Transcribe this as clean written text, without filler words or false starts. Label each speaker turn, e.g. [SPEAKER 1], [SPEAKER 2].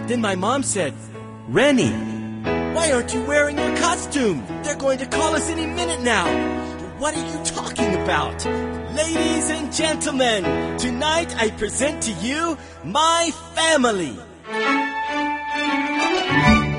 [SPEAKER 1] Then my mom said, Rennie, why aren't you wearing your costume? They're going to call us any minute now. What are you talking about? Ladies and gentlemen, tonight I present to you my family.